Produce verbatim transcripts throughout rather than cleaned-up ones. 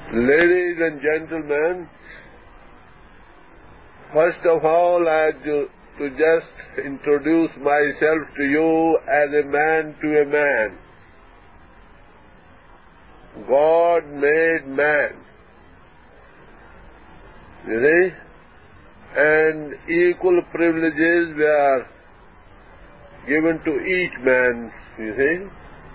Ladies and gentlemen, first of all I have to, to just introduce myself to you as a man to a man. God made man, you see, and equal privileges were given to each man, you see.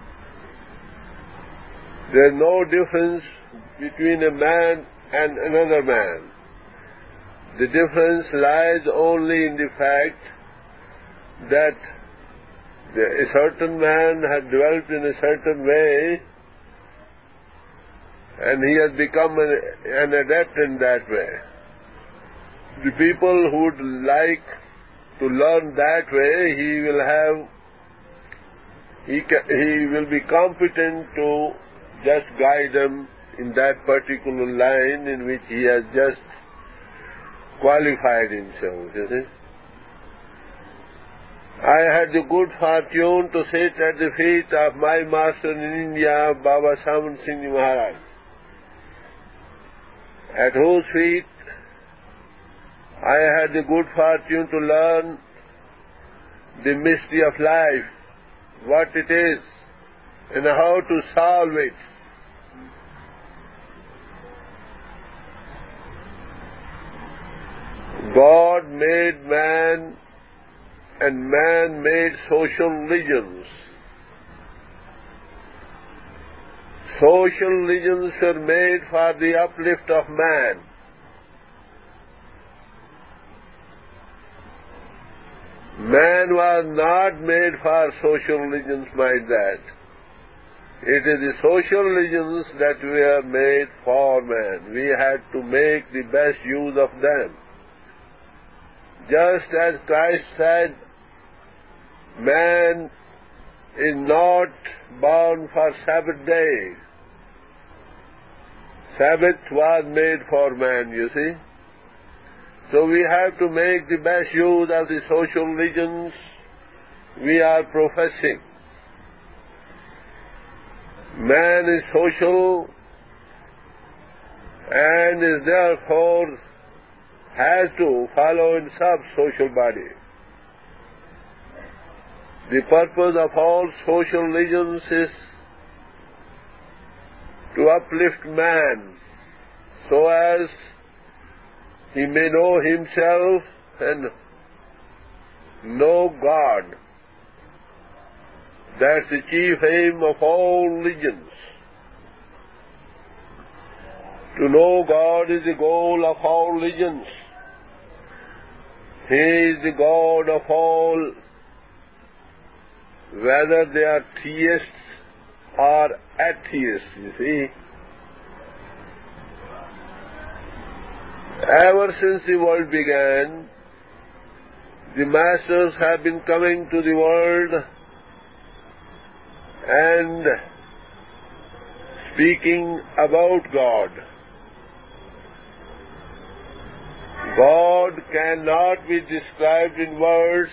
There is no difference between a man and another man. The difference lies only in the fact that a certain man has developed in a certain way and he has become an, an adept in that way. The people who would like to learn that way, he will have, he, ca- he will be competent to just guide them in that particular line in which he has just qualified himself, you see. I had the good fortune to sit at the feet of my master in India, Baba Saman Singh Ji Maharaj, at whose feet I had the good fortune to learn the mystery of life, what it is, and how to solve it. God made man and man made social religions. Social religions were made for the uplift of man. Man was not made for social religions, mind that. It is the social religions that were made for man. We had to make the best use of them. Just as Christ said, man is not born for Sabbath day. Sabbath was made for man, you see. So we have to make the best use of the social religions we are professing. Man is social and is therefore has to follow in some social body. The purpose of all social religions is to uplift man so as he may know himself and know God. That's the chief aim of all religions. To know God is the goal of all religions. He is the God of all, whether they are theists or atheists, you see. Ever since the world began, the masters have been coming to the world and speaking about God. God cannot be described in words,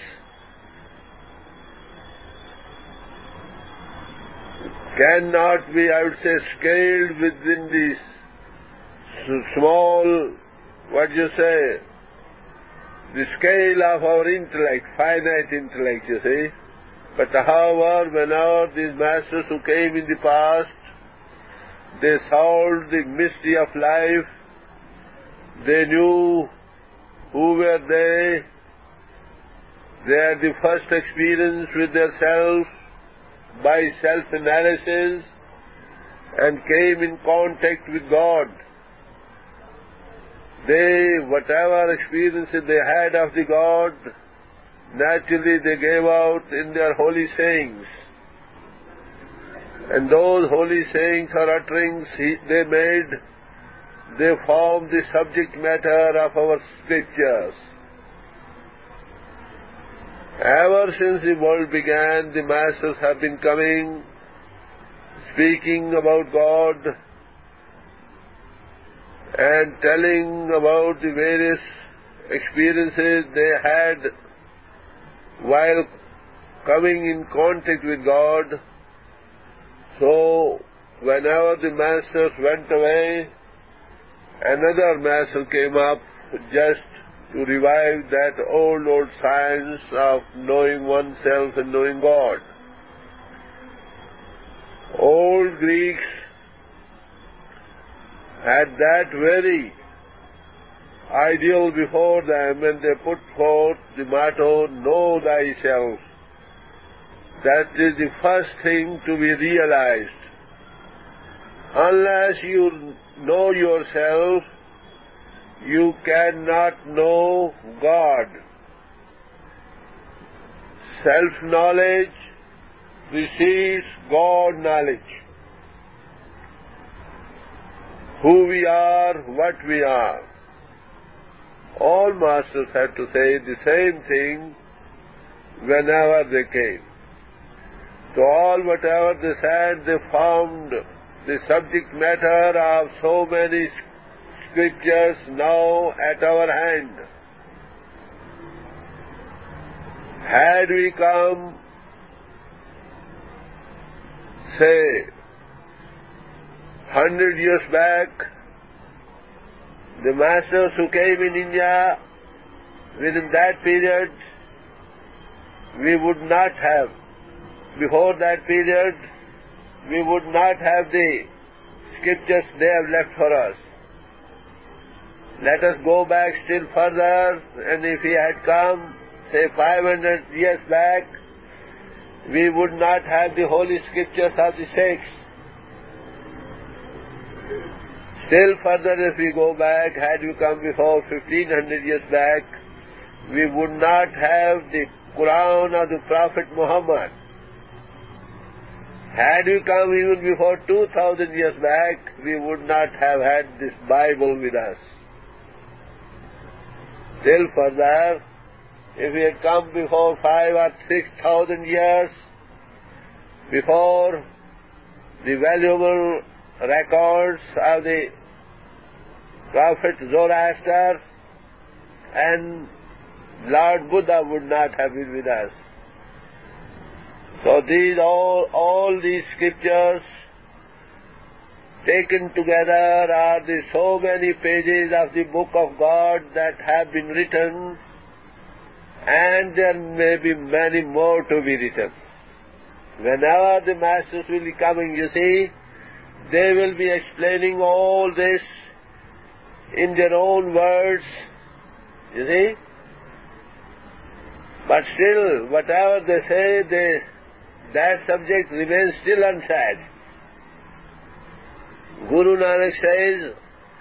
cannot be, I would say, scaled within this small, what do you say, the scale of our intellect, finite intellect, you see. But however, whenever these masters who came in the past, they solved the mystery of life, they knew who were they, they had the first experience with themselves by self-analysis and came in contact with God. They, whatever experiences they had of the God, naturally they gave out in their holy sayings. And those holy sayings or utterings they made, they form the subject matter of our scriptures. Ever since the world began, the masters have been coming, speaking about God and telling about the various experiences they had while coming in contact with God. So, whenever the masters went away, another master came up just to revive that old, old science of knowing oneself and knowing God. Old Greeks had that very ideal before them, and they put forth the motto, know thyself. That is the first thing to be realized. Unless you know yourself, you cannot know God. Self-knowledge precedes God knowledge. Who we are, what we are. All masters had to say the same thing whenever they came. To all whatever they said, they found the subject matter of so many scriptures now at our hand. Had we come, say, hundred years back, the masters who came in India, within that period, we would not have, before that period, we would not have the scriptures they have left for us. Let us go back still further, and if he had come, say, five hundred years back, we would not have the holy scriptures of the saints. Still further, if we go back, had we come before fifteen hundred years back, we would not have the Quran of the Prophet Muhammad. Had we come even before two thousand years back, we would not have had this Bible with us. Still further, if we had come before five or six thousand years, before the valuable records of the Prophet Zoroaster, and Lord Buddha would not have been with us. So these all, all these scriptures taken together are the so many pages of the book of God that have been written, and there may be many more to be written. Whenever the masters will be coming, you see, they will be explaining all this in their own words, you see. But still, whatever they say, they, that subject remains still unsaid. Guru Nanak says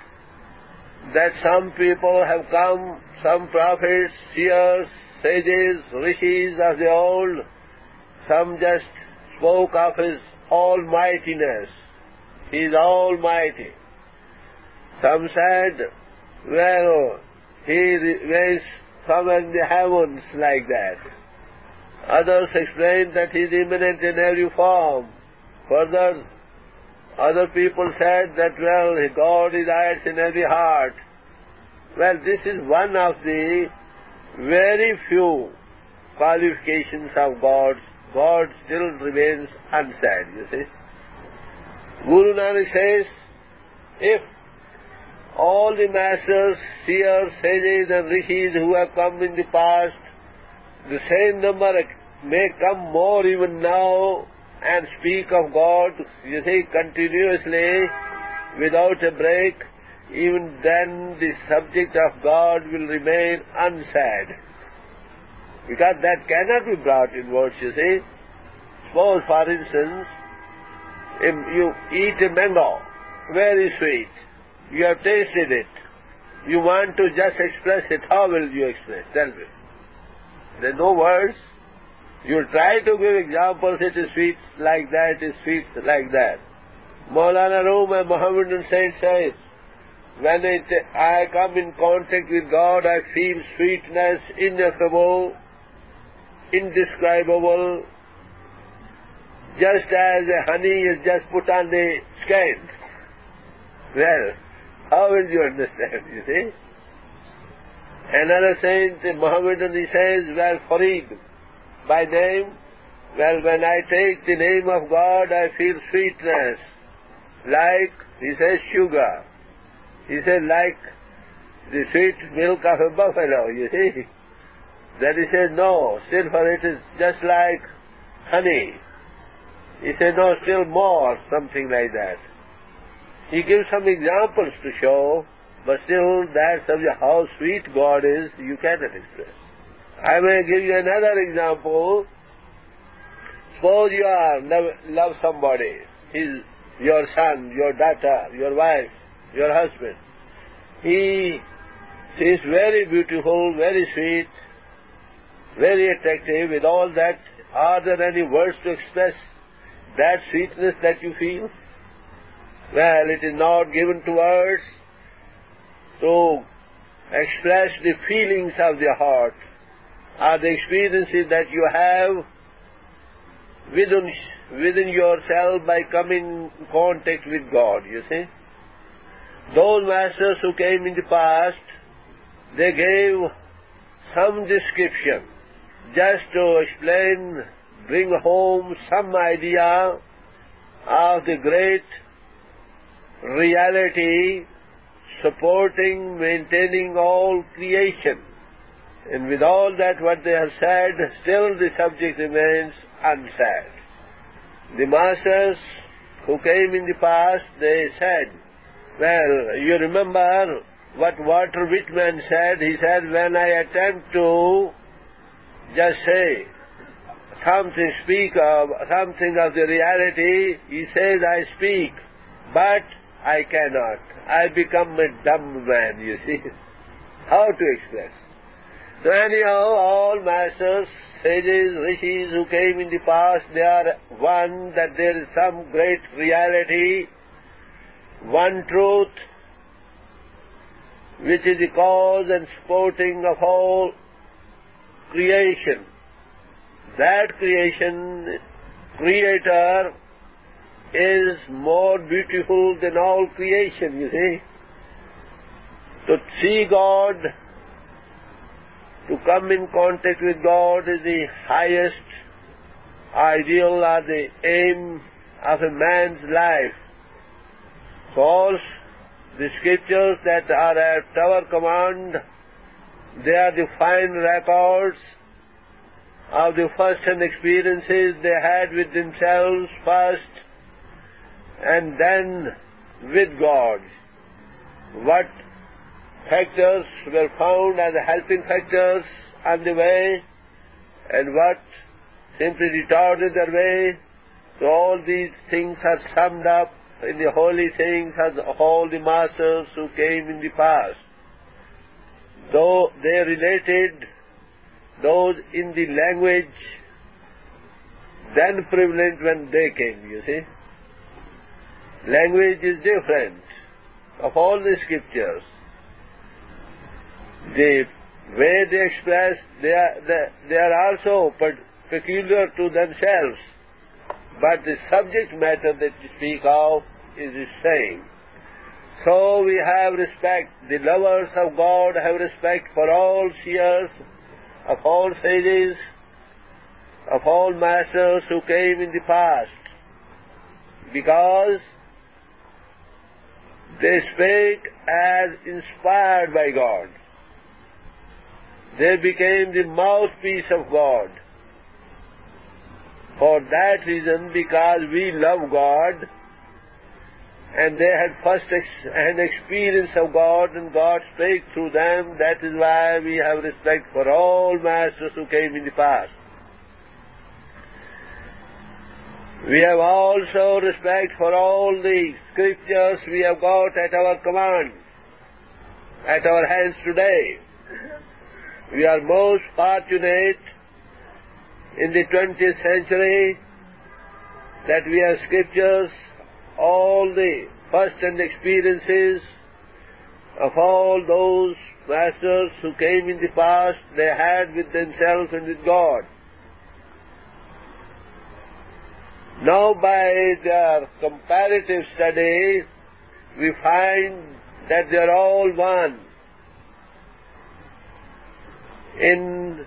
that some people have come, some prophets, seers, sages, rishis of the old, some just spoke of his almightiness. He is almighty. Some said, well, he reigns somewhere in the heavens like that. Others explained that he is immanent in every form. Further, other people said that, well, God resides in every heart. Well, this is one of the very few qualifications of God. God still remains unsaid, you see. Guru Nanak says, if all the masters, seers, sages and rishis who have come in the past, the same number may come more even now and speak of God, you see, continuously, without a break, even then the subject of God will remain unsaid. Because that cannot be brought in words, you see. Suppose, for instance, if you eat a mango, very sweet, you have tasted it, you want to just express it, how will you express? Tell me. There are no words. You try to give examples, it is sweet like that, it is sweet like that. Maulana Rum, a Mohammedan saint, says, when it, I come in contact with God, I feel sweetness ineffable, indescribable, just as a honey is just put on the skin. Well, how will you understand, you see? Another saint, Mohammedan, he says, well, Farid, by name, well, when I take the name of God, I feel sweetness, like, he says, sugar. He said, like the sweet milk of a buffalo, you see. Then he said, no, still for it is just like honey. He said, no, still more, something like that. He gives some examples to show, but still that subject, how sweet God is, you cannot express. I may give you another example. Suppose you are love, love somebody. He's your son, your daughter, your wife, your husband. He is very beautiful, very sweet, very attractive. With all that, are there any words to express that sweetness that you feel? Well, it is not given to words to express the feelings of the heart or the experiences that you have within, within yourself by coming in contact with God, you see. Those masters who came in the past, they gave some description just to explain, bring home some idea of the great reality supporting, maintaining all creation. And with all that what they have said, still the subject remains unsaid. The masters who came in the past, they said, well, you remember what Walter Whitman said? He said, when I attempt to just say something, speak of something of the reality, he says, I speak, but I cannot. I become a dumb man, you see. How to express? So anyhow, all masters, sages, rishis who came in the past, they are one, that there is some great reality, one truth, which is the cause and supporting of all creation. That creation, creator, is more beautiful than all creation, you see. To see God, to come in contact with God is the highest ideal or the aim of a man's life. So all the scriptures that are at our command, they are the fine records of the first-hand experiences they had with themselves first, and then with God. What factors were found as helping factors on the way, and what simply retarded their way. So all these things are summed up in the holy sayings of all the masters who came in the past. Though they related those in the language then prevalent when they came, you see. Language is different of all the scriptures. The way they express, they are, they, they are also peculiar to themselves, but the subject matter that we speak of is the same. So we have respect. The lovers of God have respect for all seers, of all sages, of all masters who came in the past, because they spake as inspired by God. They became the mouthpiece of God. For that reason, because we love God, and they had first ex- an experience of God, and God spake through them, that is why we have respect for all masters who came in the past. We have also respect for all the scriptures we have got at our command, at our hands today. We are most fortunate in the twentieth century that we have scriptures, all the first-hand experiences of all those masters who came in the past, they had with themselves and with God. Now by their comparative study, we find that they are all one in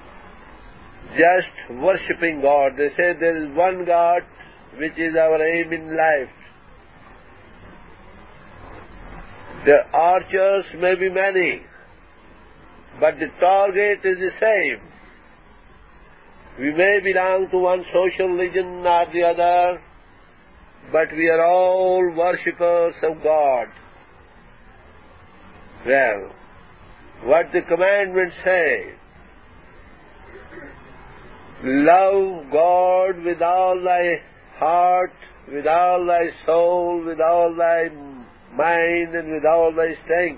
just worshipping God. They say there is one God which is our aim in life. The archers may be many, but the target is the same. We may belong to one social religion or the other, but we are all worshippers of God. Well, what the commandments say, love God with all thy heart, with all thy soul, with all thy mind, and with all thy strength.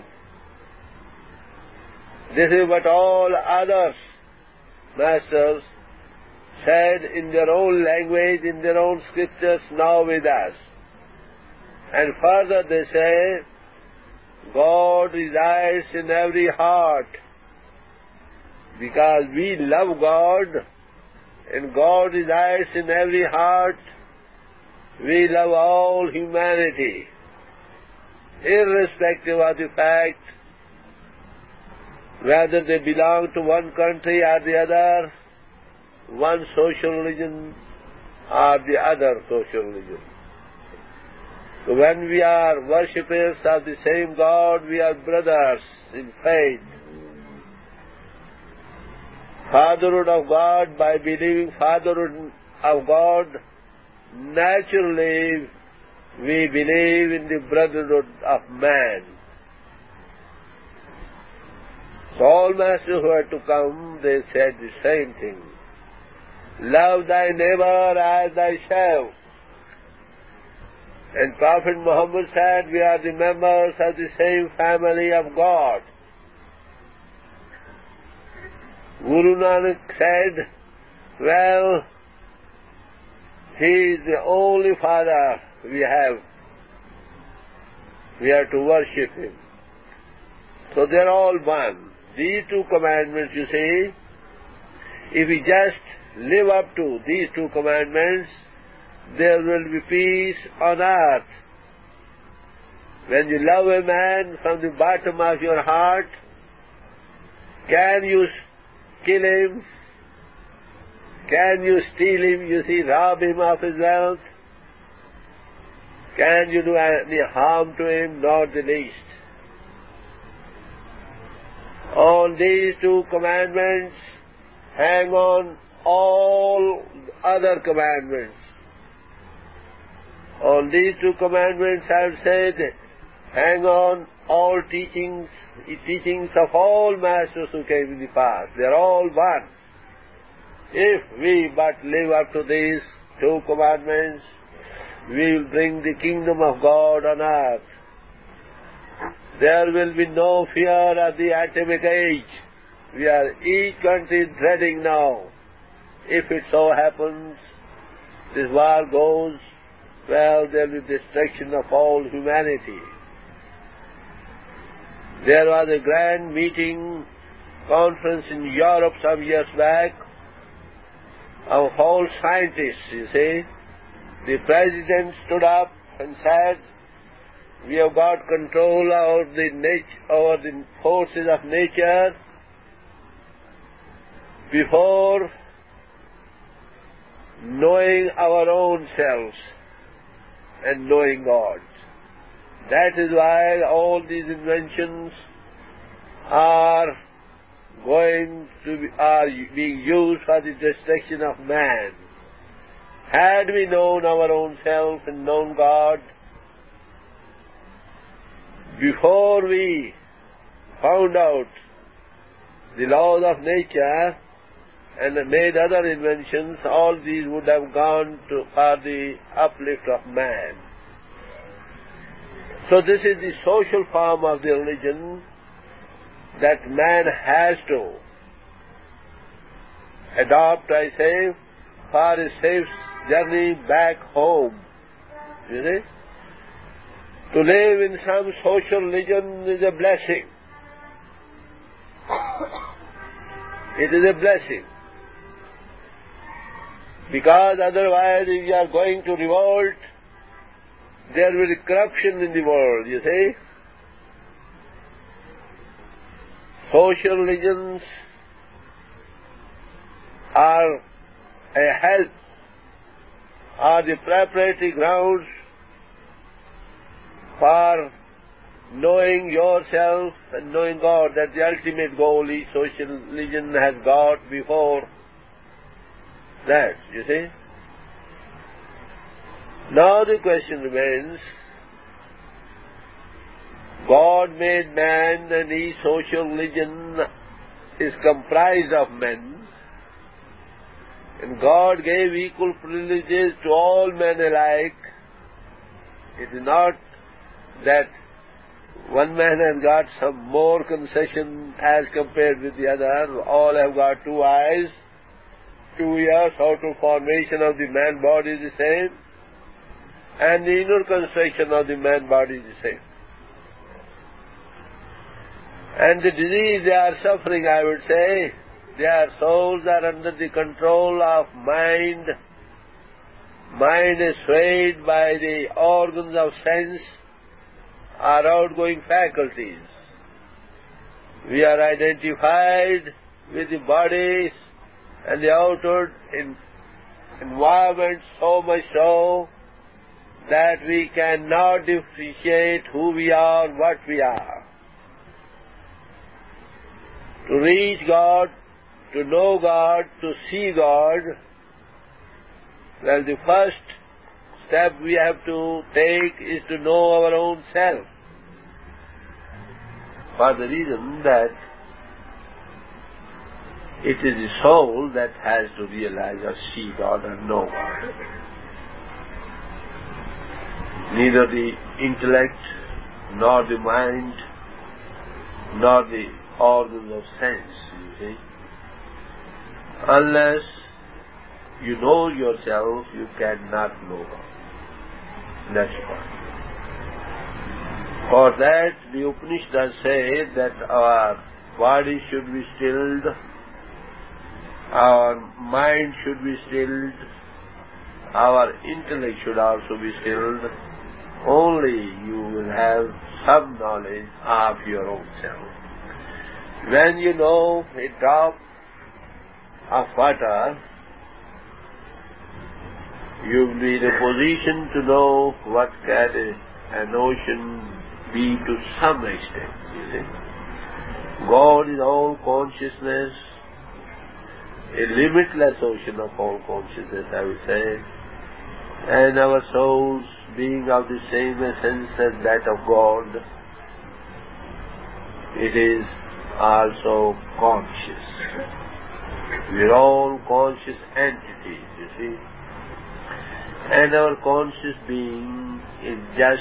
This is what all others, masters, said in their own language, in their own scriptures, now with us. And further they say, God resides in every heart. Because we love God, and God resides in every heart, we love all humanity, irrespective of the fact whether they belong to one country or the other, one social religion or the other social religion. So when we are worshippers of the same God, we are brothers in faith. Fatherhood of God, by believing fatherhood of God, naturally we believe in the brotherhood of man. So all masters who are to come, they said the same thing. Love thy neighbor as thyself. And Prophet Muhammad said, we are the members of the same family of God. Guru Nanak said, well, he is the only father we have. We are to worship him. So they are all one. These two commandments, you see, if we just live up to these two commandments, there will be peace on earth. When you love a man from the bottom of your heart, can you kill him? Can you steal him, you see, rob him of his wealth? Can you do any harm to him? Not the least. On these two commandments hang on all other commandments. On these two commandments, I have said, hang on all teachings, teachings of all masters who came in the past. They are all one. If we but live up to these two commandments, we will bring the kingdom of God on earth. There will be no fear of the atomic age. We are each country dreading now. If it so happens, this war goes, well, there will be destruction of all humanity. There was a grand meeting, conference in Europe some years back, of all scientists, you see. The president stood up and said, we have got control over the, nat- over the forces of nature before knowing our own selves and knowing God. That is why all these inventions are going to be, are being used for the destruction of man. Had we known our own self and known God, before we found out the laws of nature and made other inventions, all these would have gone to, for the uplift of man. So this is the social form of the religion that man has to adopt, I say, for a safe journey back home. You see? To live in some social religion is a blessing. It is a blessing. Because otherwise, if you are going to revolt, there will be corruption in the world, you see. Social religions are a help, are the preparatory grounds for knowing yourself and knowing God, that's the ultimate goal each social religion has got before that, you see. Now the question remains, God made man and each social religion is comprised of men, and God gave equal privileges to all men alike. It is not that one man has got some more concession as compared with the other. All have got two eyes, two ears, outer formation of the man body is the same, and the inner construction of the man body is the same. And the disease they are suffering, I would say, their souls are under the control of mind. Mind is swayed by the organs of sense or outgoing faculties. We are identified with the bodies and the outer in environment so much so that we cannot differentiate who we are, what we are. To reach God, to know God, to see God, well, the first step we have to take is to know our own self. For the reason that it is the soul that has to realize or see God and know God. Neither the intellect, nor the mind, nor the organs of sense, you see. Unless you know yourself, you cannot know God. That's why. For that, the Upanishads say that our body should be stilled, our mind should be stilled, our intellect should also be stilled. Only you will have some knowledge of your own self. When you know a drop of water, you will be in a position to know what can an ocean be to some extent, you see. God is all consciousness, a limitless ocean of all consciousness, I would say, and our souls being of the same essence as that of God, it is also conscious. We are all conscious entities, you see. And our conscious being is just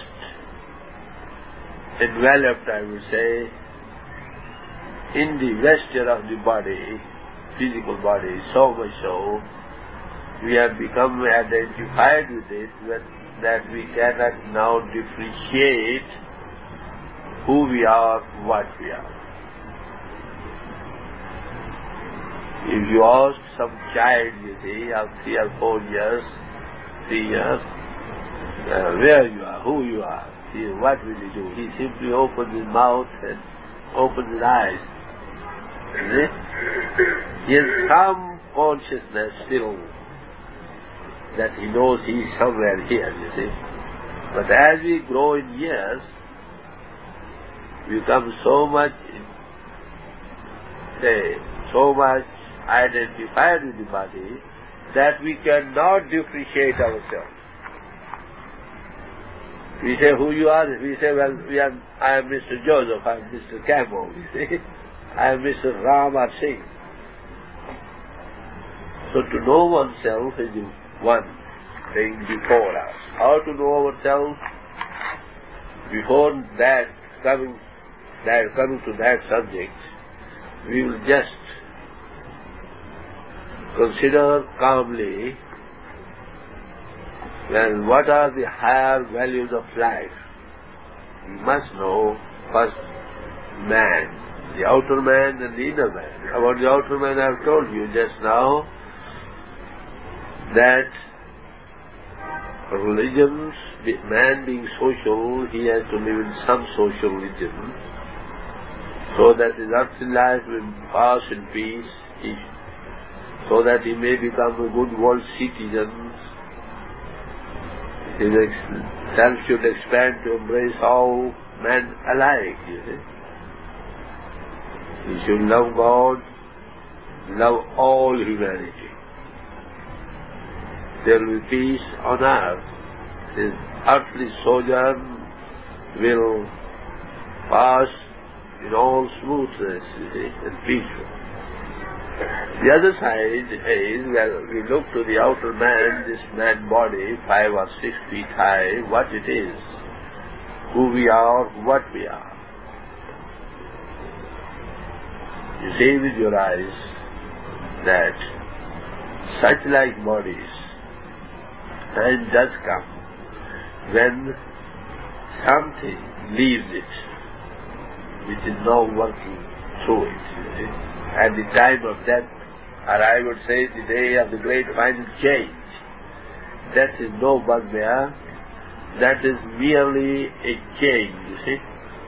enveloped, I would say, in the vesture of the body, physical body, so much so, we have become identified with it that we cannot now differentiate who we are, what we are. If you ask some child, you see, of three or four years, three years, uh, where you are, who you are, he, what will he do? He simply opens his mouth and opens his eyes. Is it? He has some consciousness still that he knows he is somewhere here, you see. But as we grow in years, we become so much, say, so much identified with the body that we cannot differentiate ourselves. We say who you are, we say, well, we are, I am Mister Joseph, I am Mister Campbell, you see. I am Mister Ram or Singh. So to know oneself is the one thing before us. How to know ourselves? Before that, coming, that, coming to that subject, we will just consider calmly, well, what are the higher values of life? We must know first man, the outer man and the inner man. About the outer man I have told you just now that religions, man being social, he has to live in some social religion so that his earthly life will pass in peace, he, so that he may become a good world citizen. His self should expand to embrace all men alike, you see. We should love God, love all humanity. There will be peace on earth. This earthly sojourn will pass in all smoothness, you see, and peaceful. The other side is, well, we look to the outer man, this man body, five or six feet high, what it is, who we are, what we are. You see with your eyes that such like bodies, time does come when something leaves it, which is now working through it, you see. At the time of death, or I would say the day of the great final change, death is no bugbear, that is merely a change, you see.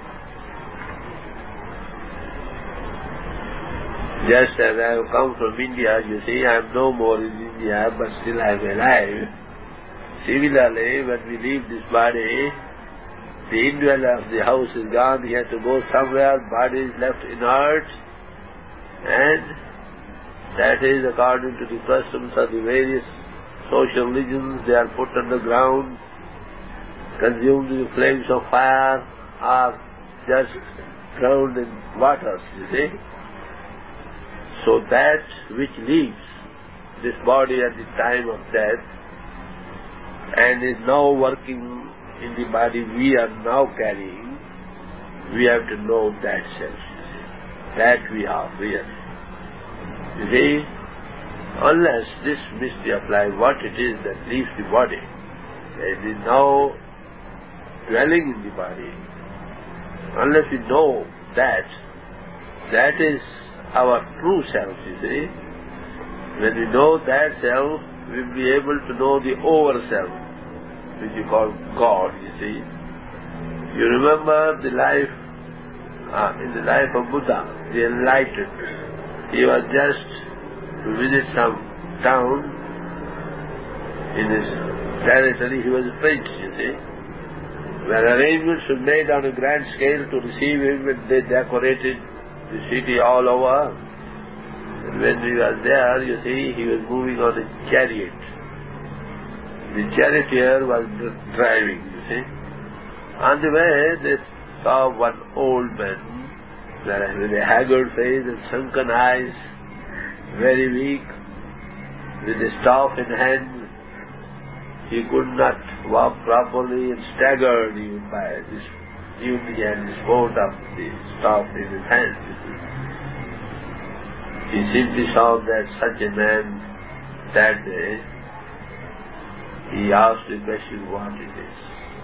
Just as I have come from India, you see, I am no more in India, but still I am alive. Similarly, when we leave this body, the indweller of the house is gone, he has to go somewhere, body is left inert, and that is according to the customs of the various social religions. They are put underground, consumed in the flames of fire, or just drowned in waters, you see. So that which leaves this body at the time of death and is now working in the body we are now carrying, we have to know that self, you see. That we are really. You see, unless this mystery of life, what it is that leaves the body, and is now dwelling in the body, unless we know that, that is our true self, you see. When we know that self, we will be able to know the over self, which you call God, you see. You remember the life, uh, in the life of Buddha, the enlightened. He was just to visit some town in his territory. He was a prince, you see. When arrangements were made on a grand scale to receive him, and they decorated the city all over. And when he was there, you see, he was moving on a chariot. The charioteer was driving, you see. On the way, they saw one old man, with a haggard face and sunken eyes, very weak, with a staff in hand. He could not walk properly and staggered even by this, even he had the support of the staff in his hand. He simply saw that such a man that day. He asked the question, what it is.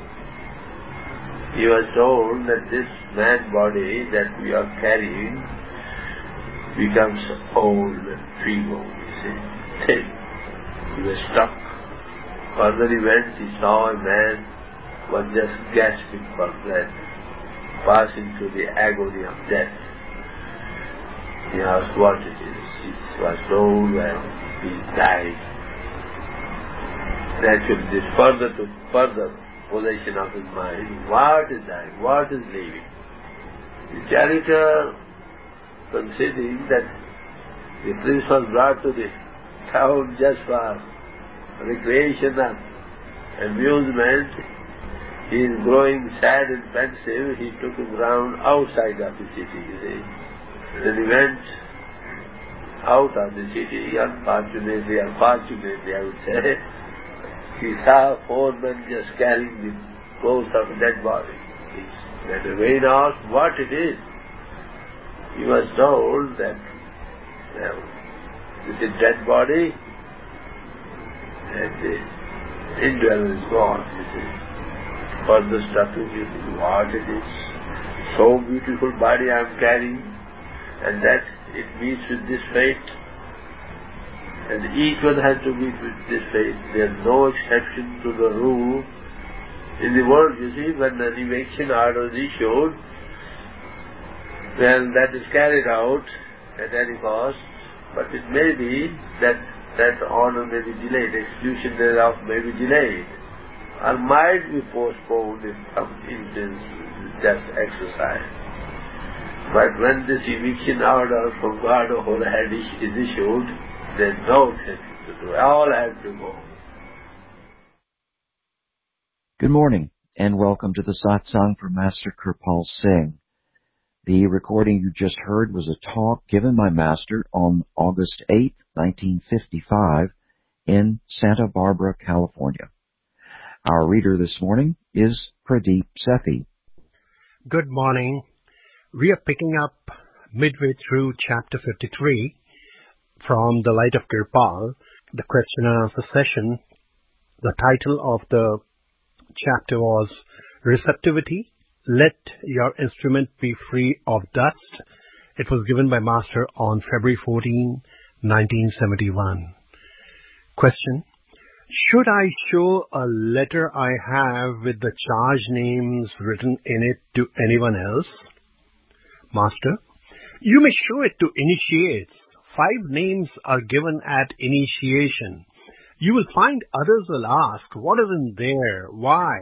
He was told that this man body that we are carrying becomes old and feeble, you see, thin. He was stuck. Further he went, he saw a man was just gasping for breath, passing through the agony of death. He asked what it is. He was told, well, he died. Naturally, this further to further possession of his mind. What is dying? What is leaving? The charioteer, considering that the prince was brought to the town just for recreation and amusement, he is growing sad and pensive. He took him round outside of the city, you see. Then he went out of the city, unfortunately, unfortunately I would say, he saw four men just carrying the ghost of a dead body. He went away and asked what it is. He was told that, well, this is a dead body and the indweller is gone, you see. Further stuffing, you see, what it is. So beautiful body I am carrying, and that it meets with this fate. And each one has to meet with this fate. There is no exception to the rule. In the world, you see, when an eviction order is issued, well, that is carried out at any cost, but it may be that that order may be delayed, execution thereof may be delayed, or might be postponed in some instance. just exercise. But when this eviction order from God of whole head is issued, there's no thing to do. All have to go. Good morning, and welcome to the Satsang from Master Kirpal Singh. The recording you just heard was a talk given by Master on August eighth, nineteen fifty-five, in Santa Barbara, California. Our reader this morning is Pradeep Sethi. Good morning. We are picking up midway through chapter fifty-three from The Light of Kirpal, the question and answer session. The title of the chapter was Receptivity, Let Your Instrument Be Free of Dust. It was given by Master on February fourteenth, nineteen seventy-one. Question: should I show a letter I have with the charge names written in it to anyone else? Master: you may show it to initiates. Five names are given at initiation. You will find others will ask, what is in there? Why?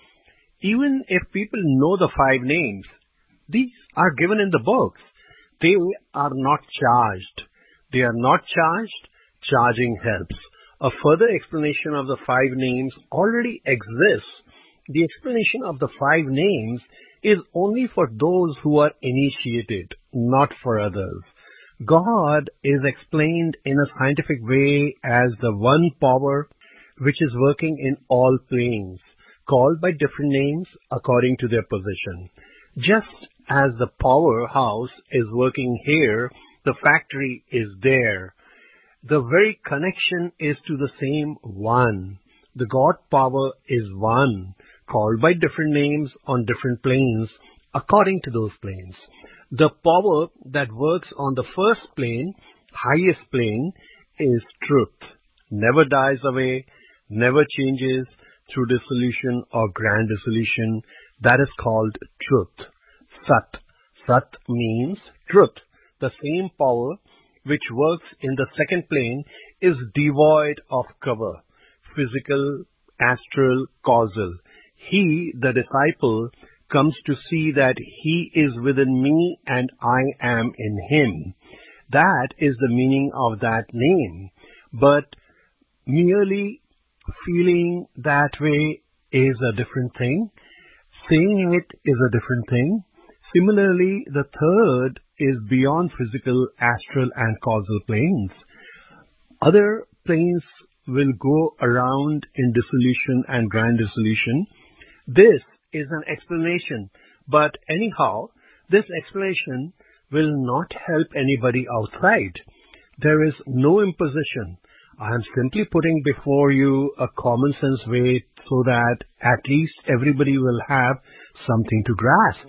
Even if people know the five names, these are given in the books. They are not charged. They are not charged. Charging helps. A further explanation of the five names already exists. The explanation of the five names is only for those who are initiated, not for others. God is explained in a scientific way as the one power which is working in all planes, called by different names according to their position. Just as the powerhouse is working here, the factory is there. The very connection is to the same one. The God power is one, called by different names on different planes, according to those planes. The power that works on the first plane, highest plane, is truth. Never dies away, never changes through dissolution or grand dissolution. That is called truth. Sat. Sat means truth. The same power which works in the second plane is devoid of cover, physical, astral, causal. He, the disciple, comes to see that he is within me and I am in him. That is the meaning of that name. But merely feeling that way is a different thing. Saying it is a different thing. Similarly, the third is beyond physical, astral, and causal planes. Other planes will go around in dissolution and grand dissolution. This is an explanation, but anyhow, this explanation will not help anybody outside. There is no imposition. I am simply putting before you a common sense way so that at least everybody will have something to grasp.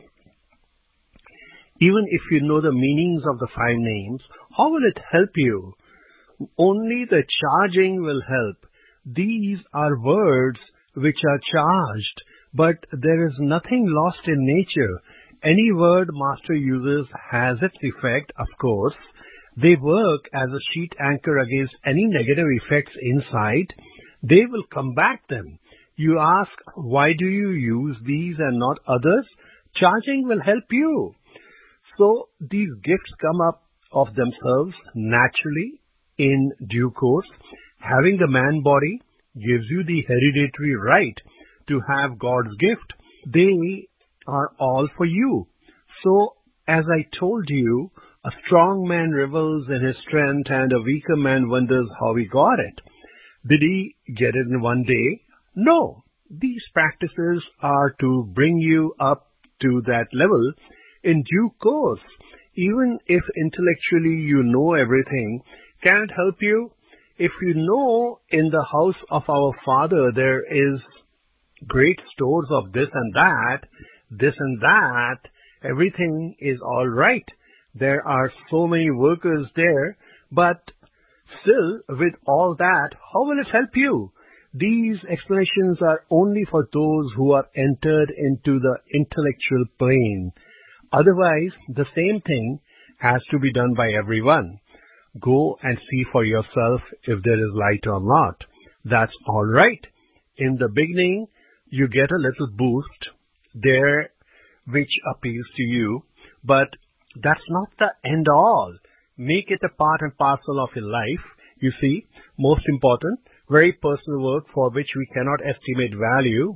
Even if you know the meanings of the five names, how will it help you? Only the charging will help. These are words which are charged, but there is nothing lost in nature. Any word Master uses has its effect, of course. They work as a sheet anchor against any negative effects inside. They will combat them. You ask, why do you use these and not others? Charging will help you. So these gifts come up of themselves naturally in due course. Having the man body gives you the hereditary right to have God's gift. They are all for you. So, as I told you, a strong man revels in his strength and a weaker man wonders how he got it. Did he get it in one day? No. These practices are to bring you up to that level in due course. Even if intellectually you know everything, can it help you? If you know in the house of our Father there is great stores of this and that, this and that, everything is all right. There are so many workers there, but still with all that, how will it help you? These explanations are only for those who are entered into the intellectual plane. Otherwise, the same thing has to be done by everyone. Go and see for yourself if there is light or not. That's all right. In the beginning, you get a little boost. There which appeals to you, but that's not the end all. Make it a part and parcel of your life. You see, most important, very personal work for which we cannot estimate value.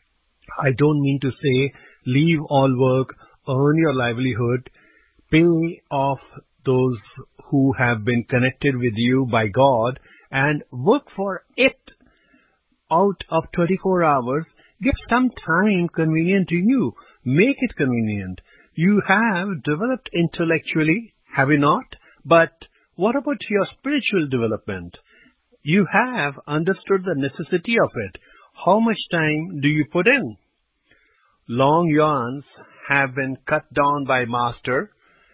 I don't mean to say leave all work, earn your livelihood, pay off those who have been connected with you by God, and work for it. Out of twenty-four hours, give some time convenient to you. Make it convenient. You have developed intellectually, have you not? But what about your spiritual development? You have understood the necessity of it. How much time do you put in? Long yarns have been cut down by Master,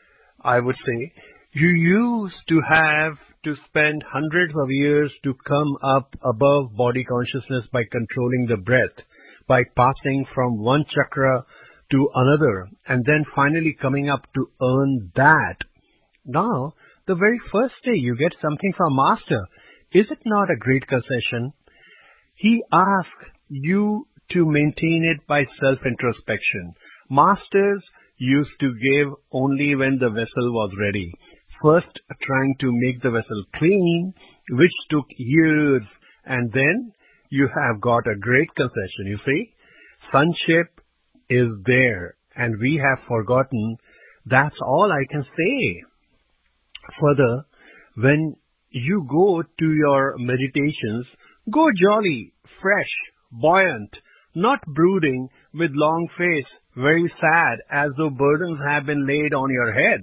I would say. You used to have to spend hundreds of years to come up above body consciousness by controlling the breath, by passing from one chakra to another, and then finally coming up to earn that. Now, the very first day you get something from Master. Is it not a great concession? He asks you to maintain it by self-introspection. Masters used to give only when the vessel was ready. First trying to make the vessel clean, which took years, and then you have got a great concession, you see. Sonship is there, and we have forgotten. That's all I can say. Further, when you go to your meditations, go jolly, fresh, buoyant, not brooding with long face, very sad, as though burdens have been laid on your head.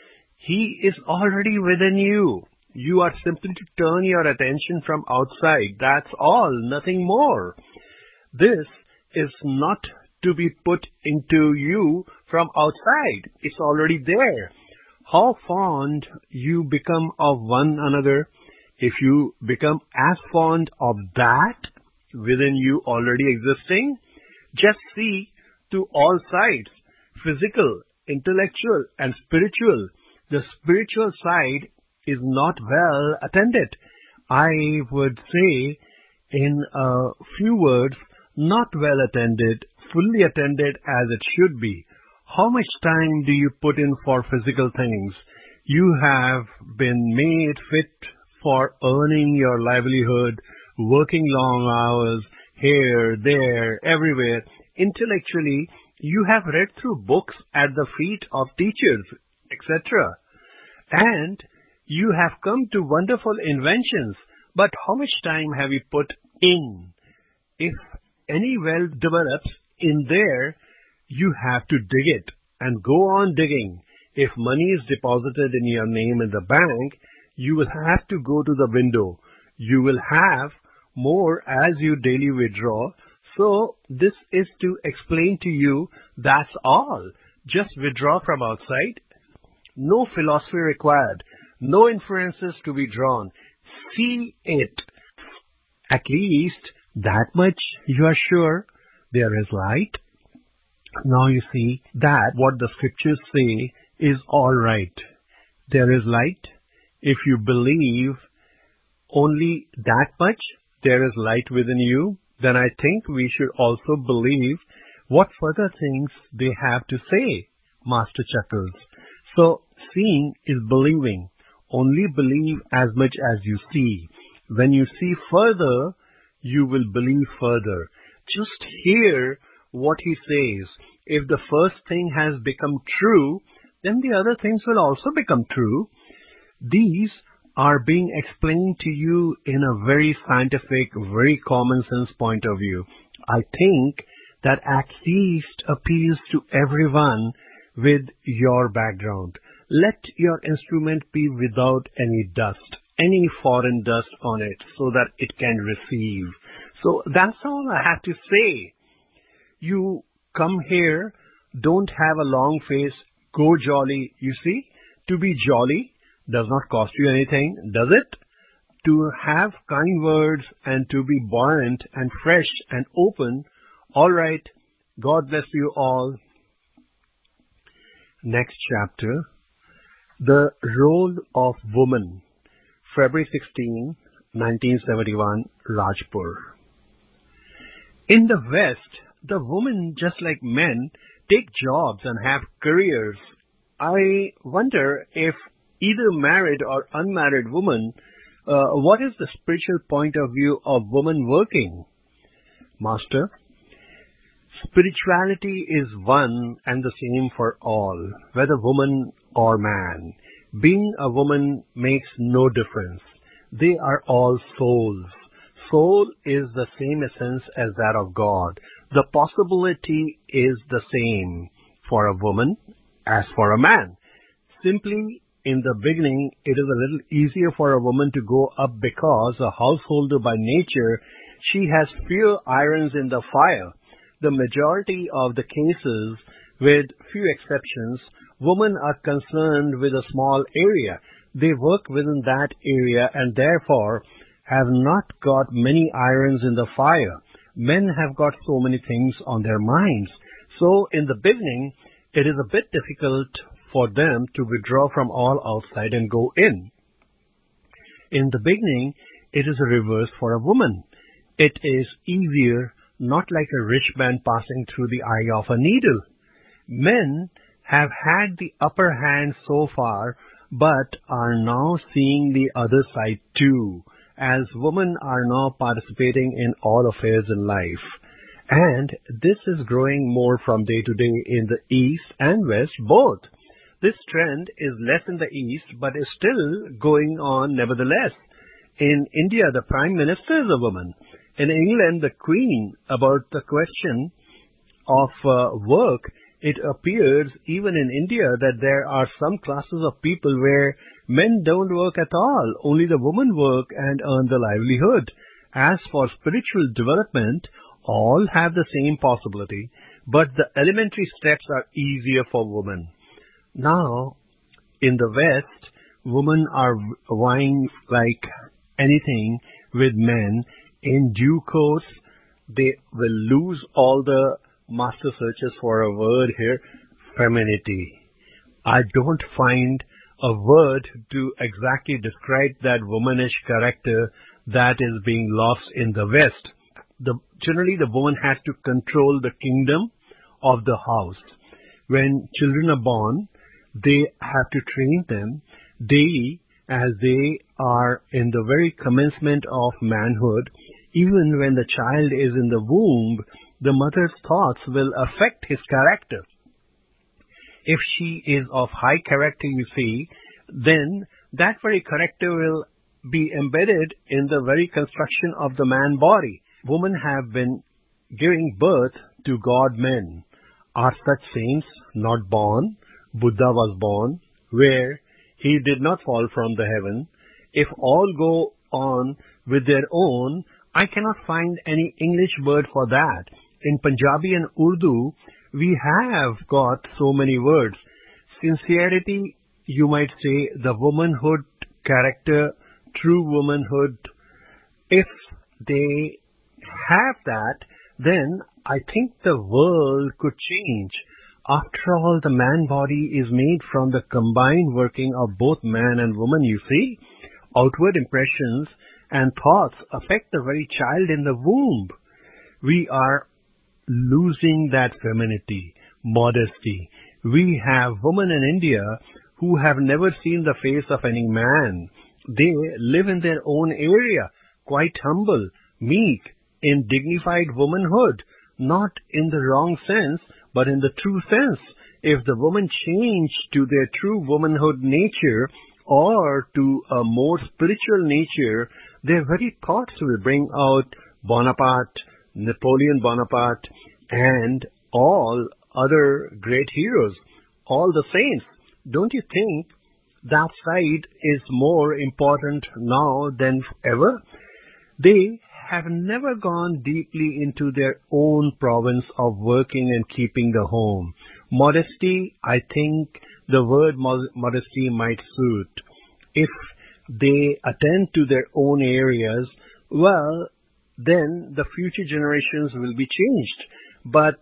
He is already within you. You are simply to turn your attention from outside. That's all, nothing more. This is not to be put into you from outside. It's already there. How fond you become of one another, if you become as fond of that within you already existing, just see to all sides, physical, intellectual, and spiritual. The spiritual side is not well attended. I would say, in a few words, not well attended, fully attended as it should be. How much time do you put in for physical things? You have been made fit for earning your livelihood, working long hours, here, there, everywhere. Intellectually, you have read through books at the feet of teachers, et cetera. And you have come to wonderful inventions. But how much time have you put in? If any well develops in there, you have to dig it and go on digging. If money is deposited in your name in the bank, you will have to go to the window. You will have more as you daily withdraw. So this is to explain to you, that's all. Just withdraw from outside. No philosophy required. No inferences to be drawn. See it. At least that much you are sure. There is light. Now you see that what the scriptures say is all right. There is light. If you believe only that much, there is light within you, then I think we should also believe what further things they have to say, Master chuckles. So, seeing is believing. Only believe as much as you see. When you see further, you will believe further. Just hear what he says. If the first thing has become true, then the other things will also become true. These are being explained to you in a very scientific, very common sense point of view. I think that at least appeals to everyone with your background. Let your instrument be without any dust, any foreign dust on it, so that it can receive. So that's all I have to say. You come here, don't have a long face, go jolly. You see, to be jolly does not cost you anything, does it? To have kind words and to be buoyant and fresh and open, all right, God bless you all. Next chapter, The Role of Woman, February sixteenth, nineteen seventy-one, Rajpur. In the West, the woman, just like men, take jobs and have careers. I wonder if either married or unmarried woman, uh, what is the spiritual point of view of woman working? Master, spirituality is one and the same for all, whether woman or man. Being a woman makes no difference. They are all souls. Soul is the same essence as that of God. The possibility is the same for a woman as for a man. Simply, in the beginning, it is a little easier for a woman to go up because, a householder by nature, she has fewer irons in the fire. The majority of the cases, with few exceptions, women are concerned with a small area. They work within that area and therefore have not got many irons in the fire. Men have got so many things on their minds. So in the beginning, it is a bit difficult for them to withdraw from all outside and go in. In the beginning, it is a reverse for a woman. It is easier, not like a rich man passing through the eye of a needle. Men have had the upper hand so far, but are now seeing the other side too, as women are now participating in all affairs in life. And this is growing more from day to day in the East and West both. This trend is less in the East, but is still going on nevertheless. In India, the Prime Minister is a woman. In England, the Queen. About the question of uh, work, it appears even in India that there are some classes of people where men don't work at all. Only the women work and earn the livelihood. As for spiritual development, all have the same possibility, but the elementary steps are easier for women. Now, in the West, women are vying like anything with men. In due course, they will lose all the master searches for a word here, femininity. I don't find a word to exactly describe that womanish character that is being lost in the West. The, generally, the woman has to control the kingdom of the house. When children are born, they have to train them daily as they are in the very commencement of manhood. Even when the child is in the womb, the mother's thoughts will affect his character. If she is of high character, you see, then that very character will be embedded in the very construction of the man body. Women have been giving birth to God-men. Are such saints not born? Buddha was born, where he did not fall from the heaven. If all go on with their own, I cannot find any English word for that. In Punjabi and Urdu, we have got so many words. Sincerity, you might say, the womanhood character, true womanhood. If they have that, then I think the world could change. After all, the man body is made from the combined working of both man and woman, you see. Outward impressions and thoughts affect the very child in the womb. We are losing that femininity, modesty. We have women in India who have never seen the face of any man. They live in their own area, quite humble, meek, in dignified womanhood, not in the wrong sense, but in the true sense. If the woman changed to their true womanhood nature or to a more spiritual nature, their very thoughts will bring out Bonaparte, Napoleon Bonaparte, and all other great heroes, all the saints. Don't you think that side is more important now than ever? They have never gone deeply into their own province of working and keeping the home. Modesty, I think the word modesty might suit. If they attend to their own areas, well, then the future generations will be changed. But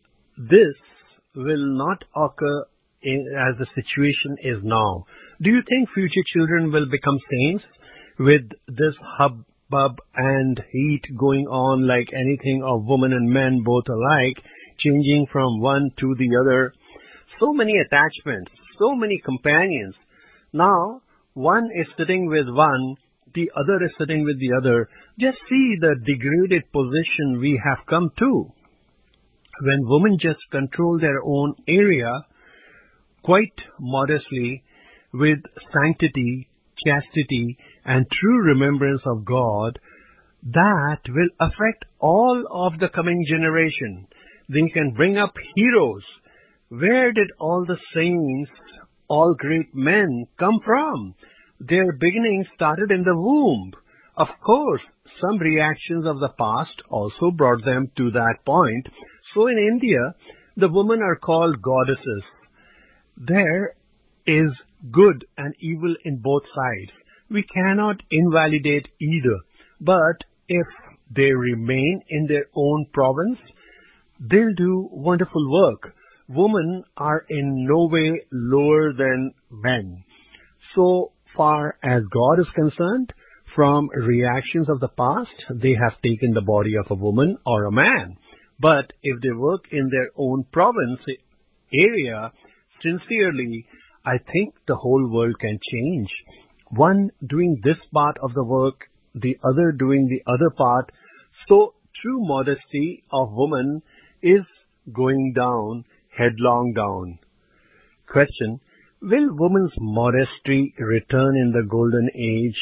this will not occur in, as the situation is now. Do you think future children will become saints with this hubbub and heat going on like anything of women and men both alike? changing from one to the other. So many attachments, so many companions. Now, one is sitting with one, the other is sitting with the other. Just see the degraded position we have come to. When women just control their own area, quite modestly, with sanctity, chastity, and true remembrance of God, that will affect all of the coming generation. They can bring up heroes. Where did all the saints, all great men come from? Their beginning started in the womb. Of course, some reactions of the past also brought them to that point. So in India, the women are called goddesses. There is good and evil in both sides. We cannot invalidate either. But if they remain in their own province, they'll do wonderful work. Women are in no way lower than men. So far as God is concerned, from reactions of the past, they have taken the body of a woman or a man. But if they work in their own province area sincerely, I think the whole world can change. One doing this part of the work, the other doing the other part. So true modesty of woman is going down, headlong down. Question: will woman's modesty return in the golden age?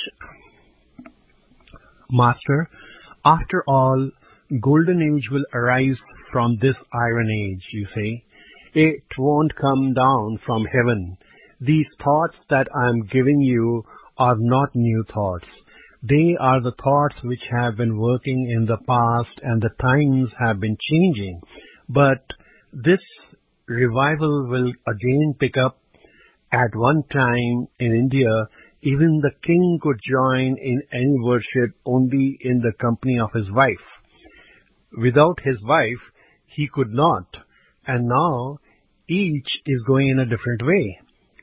Master, after all, golden age will arise from this iron age, you say. It won't come down from heaven. These thoughts that I am giving you are not new thoughts. They are the thoughts which have been working in the past, and the times have been changing. But this revival will again pick up. At one time in India, even the king could join in any worship only in the company of his wife. Without his wife, he could not. And now, each is going in a different way.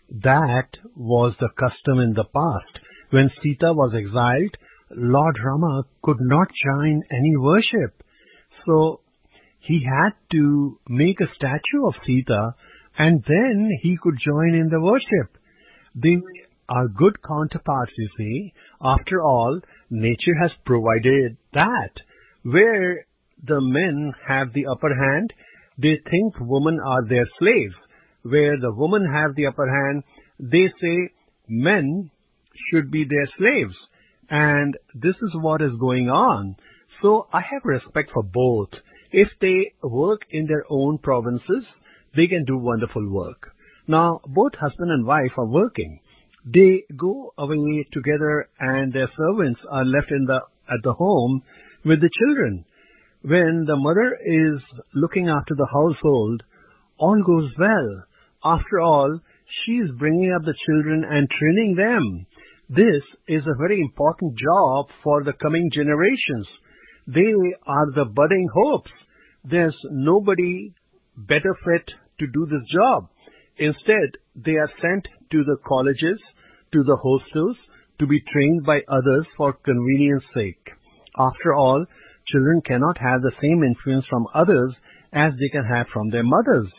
That was the custom in the past. When Sita was exiled, Lord Rama could not join any worship. So, he had to make a statue of Sita, and then he could join in the worship. They are good counterparts, you see. After all, nature has provided that. Where the men have the upper hand, they think women are their slaves. Where the women have the upper hand, they say men should be their slaves. And this is what is going on. So I have respect for both. If they work in their own provinces, they can do wonderful work. Now, both husband and wife are working. They go away together, and their servants are left in the at the home with the children. When the mother is looking after the household, all goes well. After all, she is bringing up the children and training them. This is a very important job for the coming generations. They are the budding hopes. There's nobody better fit to do this job. Instead, they are sent to the colleges, to the hostels, to be trained by others for convenience sake. After all, children cannot have the same influence from others as they can have from their mothers.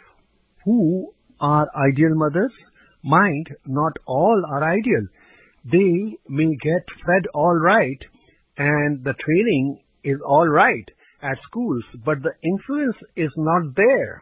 Who are ideal mothers? Mind, not all are ideal. They may get fed all right, and the training is all right at schools, but the influence is not there.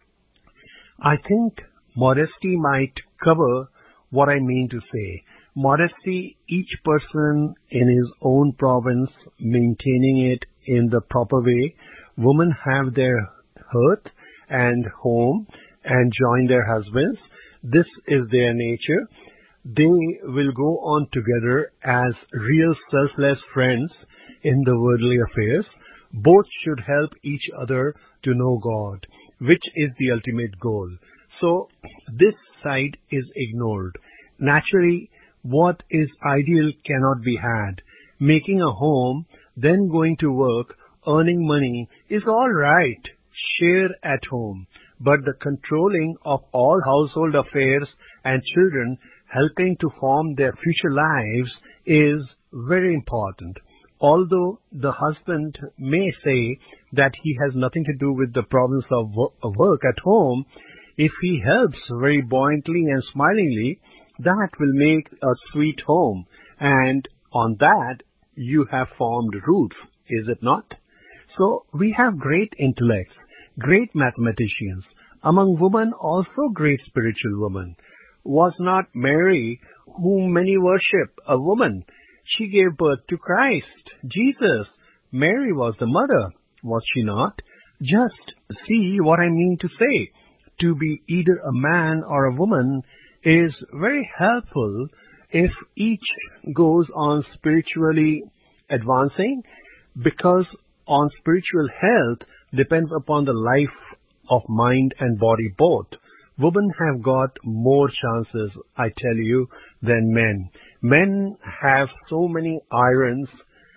I think modesty might cover what I mean to say. Modesty, each person in his own province, maintaining it in the proper way. Women have their hearth and home and join their husbands. This is their nature. They will go on together as real selfless friends in the worldly affairs. Both should help each other to know God, which is the ultimate goal. So this side is ignored. Naturally, what is ideal cannot be had. Making a home, then going to work, earning money is all right. Share at home. But the controlling of all household affairs and children, helping to form their future lives, is very important. although the husband may say that he has nothing to do with the problems of work at home, if he helps very buoyantly and smilingly, that will make a sweet home, and on that you have formed Ruth, is it not? So we have great intellects, great mathematicians, among women also great spiritual women. Was not Mary, whom many worship, a woman? She gave birth to Christ, Jesus. Mary was the mother, was she not? Just see what I mean to say. To be either a man or a woman is very helpful if each goes on spiritually advancing, because on spiritual health depends upon the life of mind and body both. Women have got more chances, I tell you, than men. Men have so many irons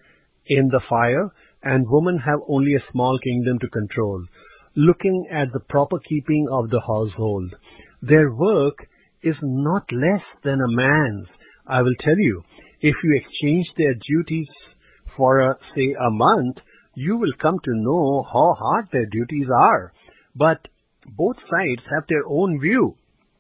in the fire, and women have only a small kingdom to control. Looking at the proper keeping of the household, their work is not less than a man's. I will tell you, if you exchange their duties for, a, say, a month, you will come to know how hard their duties are. But both sides have their own view.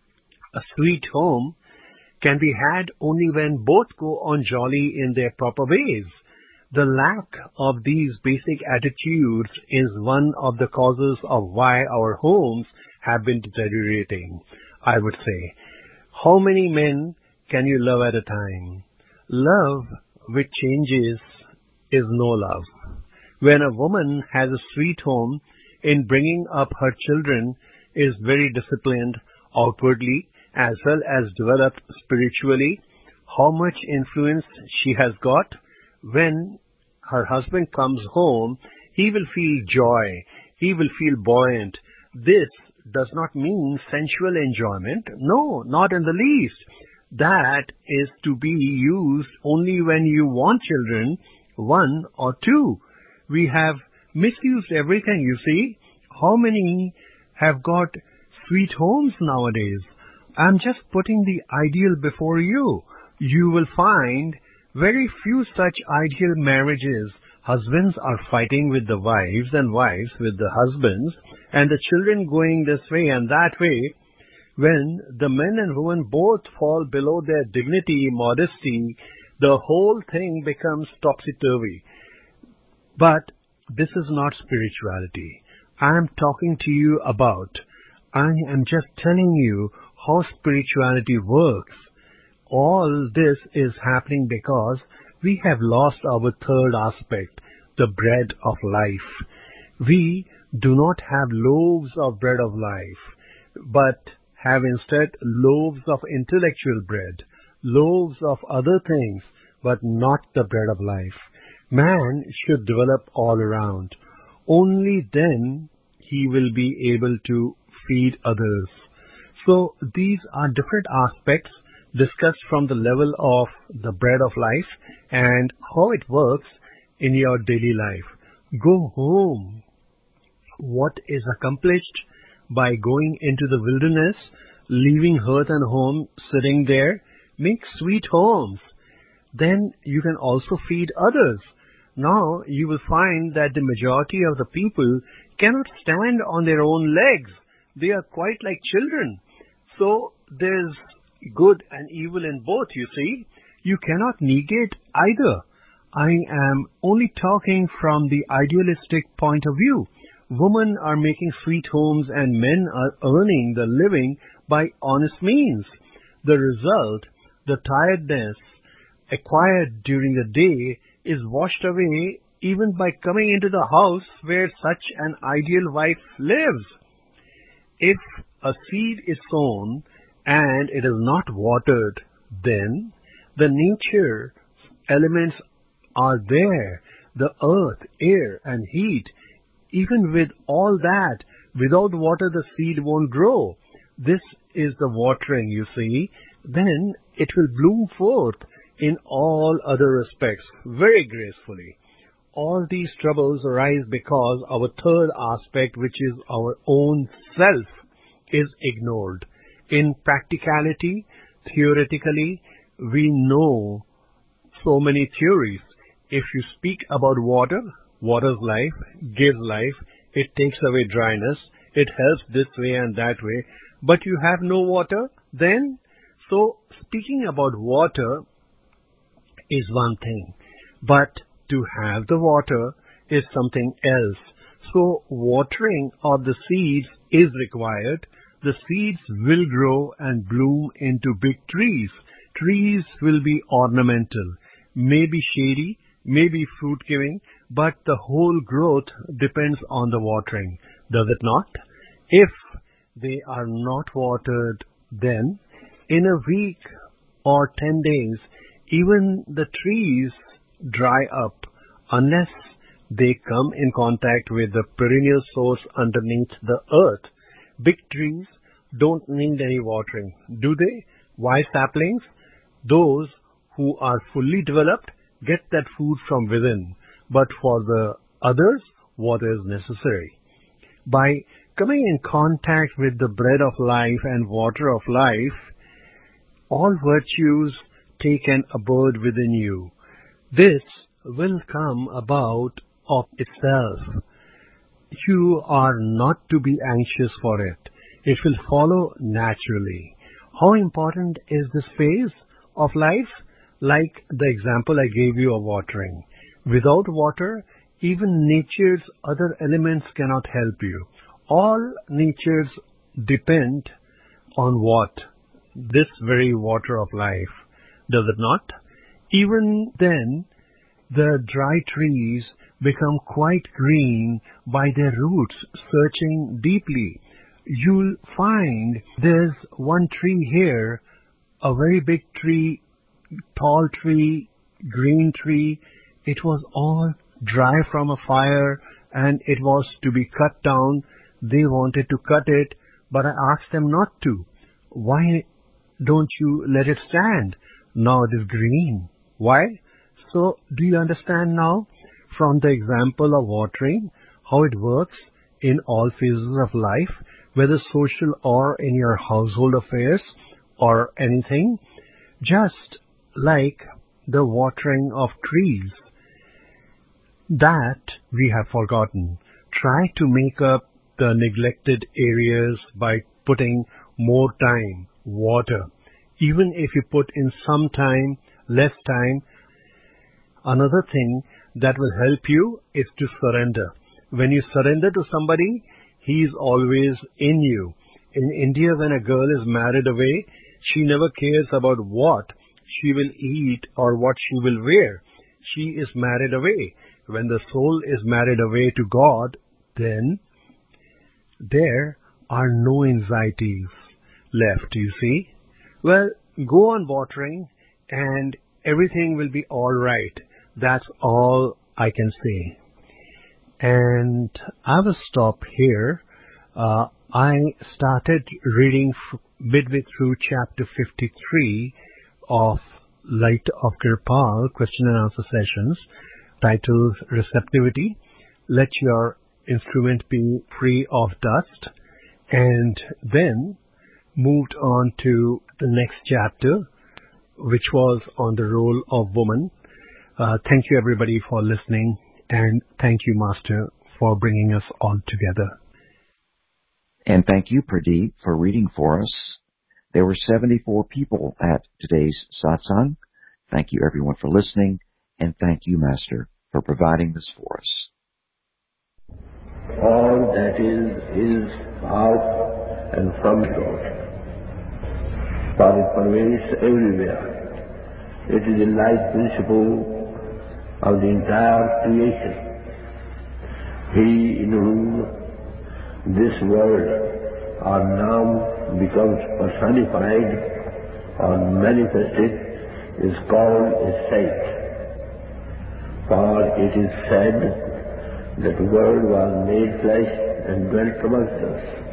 A sweet home can be had only when both go on jolly in their proper ways. The lack of these basic attitudes is one of the causes of why our homes have been deteriorating, I would say. How many men can you love at a time? Love which changes is no love. When a woman has a sweet home, in bringing up her children, is very disciplined outwardly as well as developed spiritually, how much influence she has got. When her husband comes home, he will feel joy, he will feel buoyant. This does not mean sensual enjoyment. No, not in the least. That is to be used only when you want children, one or two. We have misused everything, you see. How many have got sweet homes nowadays? I'm just putting the ideal before you. You will find very few such ideal marriages. Husbands are fighting with the wives and wives with the husbands, and the children going this way and that way. When the men and women both fall below their dignity, modesty, the whole thing becomes topsy-turvy. But this is not spirituality. I am talking to you about, I am just telling you how spirituality works. All this is happening because we have lost our third aspect, the bread of life. We do not have loaves of bread of life, but have instead loaves of intellectual bread, loaves of other things, but not the bread of life. Man should develop all around. Only then he will be able to feed others. So these are different aspects discussed from the level of the bread of life and how it works in your daily life. Go home. What is accomplished by going into the wilderness, leaving hearth and home, sitting there? Make sweet homes. Then you can also feed others. Now you will find that the majority of the people cannot stand on their own legs. They are quite like children. So there's good and evil in both, you see. You cannot negate either. I am only talking from the idealistic point of view. Women are making sweet homes and men are earning the living by honest means. The result, the tiredness acquired during the day, is washed away even by coming into the house where such an ideal wife lives. If a seed is sown and it is not watered, then the nature elements are there, the earth, air and heat. Even with all that, without water the seed won't grow. This is the watering, you see. Then it will bloom forth in all other respects very gracefully. All these troubles arise because our third aspect, which is our own self, is ignored. In practicality, theoretically, we know so many theories. if you speak about water, water's life, gives life, it takes away dryness, it helps this way and that way, but you have no water, then, so speaking about water is one thing, but to have the water is something else. So watering of the seeds is required. The seeds will grow and bloom into big trees. Trees will be ornamental, maybe shady, maybe fruit-giving, but the whole growth depends on the watering, does it not? If they are not watered, then in a week or ten days, even the trees dry up unless they come in contact with the perennial source underneath the earth. Big trees don't need any watering, do they? Why saplings? Those who are fully developed get that food from within, but for the others, water is necessary. By coming in contact with the bread of life and water of life, all virtues take an abode within you. This will come about of itself. You are not to be anxious for it. It will follow naturally. How important is this phase of life? Like the example I gave you of watering. Without water, even nature's other elements cannot help you. All natures depend on what? This very water of life. Does it not? Even then, the dry trees become quite green by their roots searching deeply. You'll find there's one tree here, a very big tree, tall tree, green tree. It was all dry from a fire and it was to be cut down. They wanted to cut it, but I asked them not to. Why don't you let it stand? Now it is green. Why? So, do you understand now from the example of watering how it works in all phases of life, whether social or in your household affairs or anything? Just like the watering of trees, that we have forgotten. Try to make up the neglected areas by putting more time, water. Even if you put in some time, less time, another thing that will help you is to surrender. When you surrender to somebody, he is always in you. In India, when a girl is married away, she never cares about what she will eat or what she will wear. She is married away. When the soul is married away to God, then there are no anxieties left, you see. Well, go on watering and everything will be all right. That's all I can say. And I will stop here. Uh, I started reading f- midway through chapter fifty-three of Light of Kirpal, question and answer sessions, titled Receptivity. Let your instrument be free of dust. And then moved on to the next chapter, which was on the role of woman. Uh, thank you everybody for listening, and thank you, Master, for bringing us all together. And thank you, Pradeep, for reading for us. There were seventy-four people at today's satsang. Thank you everyone for listening, and thank you, Master, for providing this for us. All that is, is of and from God. For it pervades everywhere. It is the life principle of the entire creation. He in whom this world or now becomes personified or manifested is called a saint. For it is said that the Word was made flesh and dwelt amongst us.